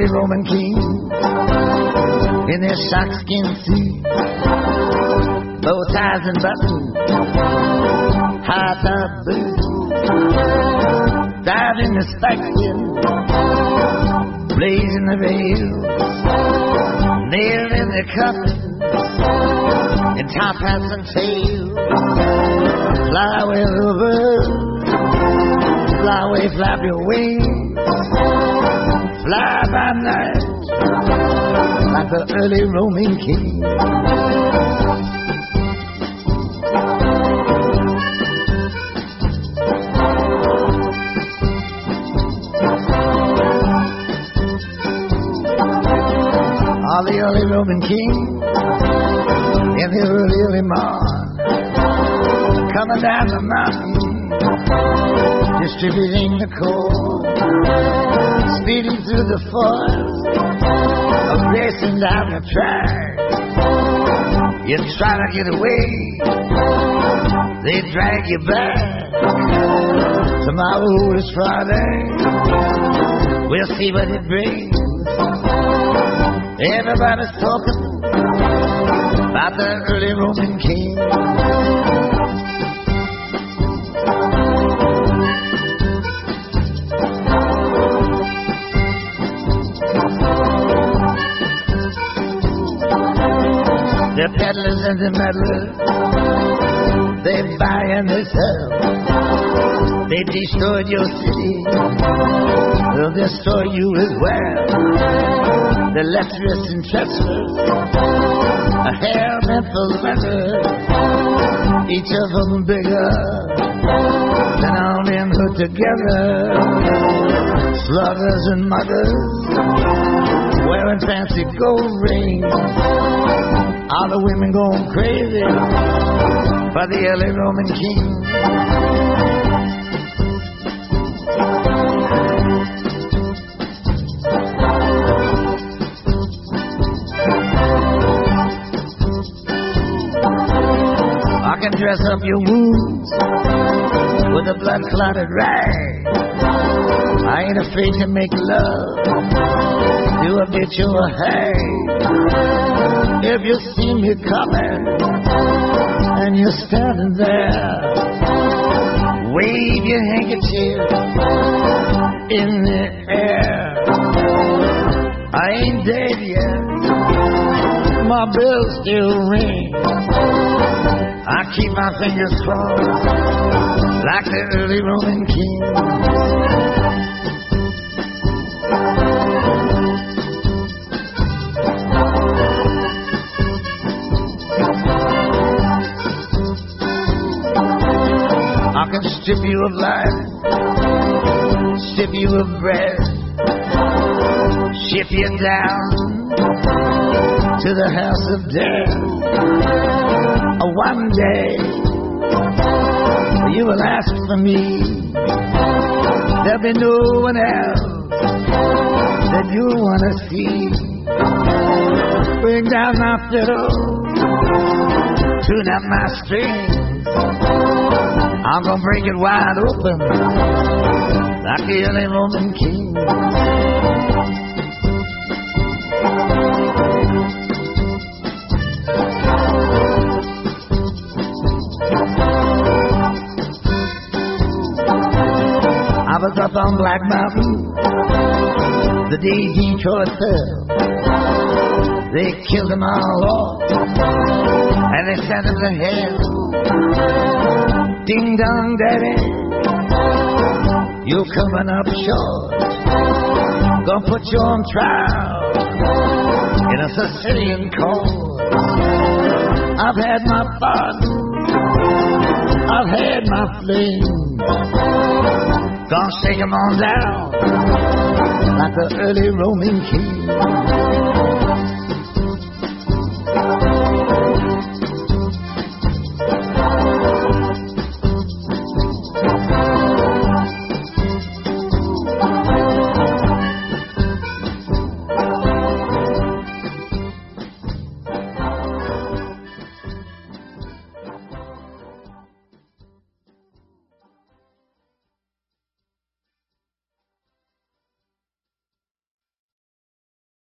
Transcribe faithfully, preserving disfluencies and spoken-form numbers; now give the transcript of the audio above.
Roman kings in their sharkskin suits, bow ties and buttons, high-top boots, dived in the spikeskin, blazing the rails, nailed in their coffins, in top hats and tails. Fly away, little bird, fly away, flap your wings, fly by night like the early Roman king. All the early Roman kings in the early, early morn, coming down the mountain, distributing the coal, speeding through the forest, racing down the track. You try to get away, they drag you back. Tomorrow is Friday, we'll see what it brings. Everybody's talking about the early Roman king. The peddlers and the meddlers, they buy and they sell. They destroyed your city, they'll destroy you as well. The lecherous and treacherous, a hair meant for leather, each of them bigger than all them put together. Sluggers and muggers, wearing fancy gold rings, all the women going crazy for the early Roman king. I can dress up your wounds with a blood-clotted rag. I ain't afraid to make love to a bitch or a hag. If you see me coming and you're standing there, wave your handkerchief in the air. I ain't dead yet, my bells still ring. I keep my fingers crossed like the early Roman king. I can strip you of life, strip you of bread, ship you down to the house of death. One day you will ask for me, there'll be no one else that you'll want to see. Bring down my fiddle, tune up my strings, I'm gonna break it wide open like the early Roman king. I was up on Black Mountain the day Detroit fell. They killed them all off and they sent them to hell. Ding dong daddy, you're coming up short. Gonna put you on trial in a Sicilian court. I've had my fun, I've had my fling. Gonna shake 'em on down like the early Roman king.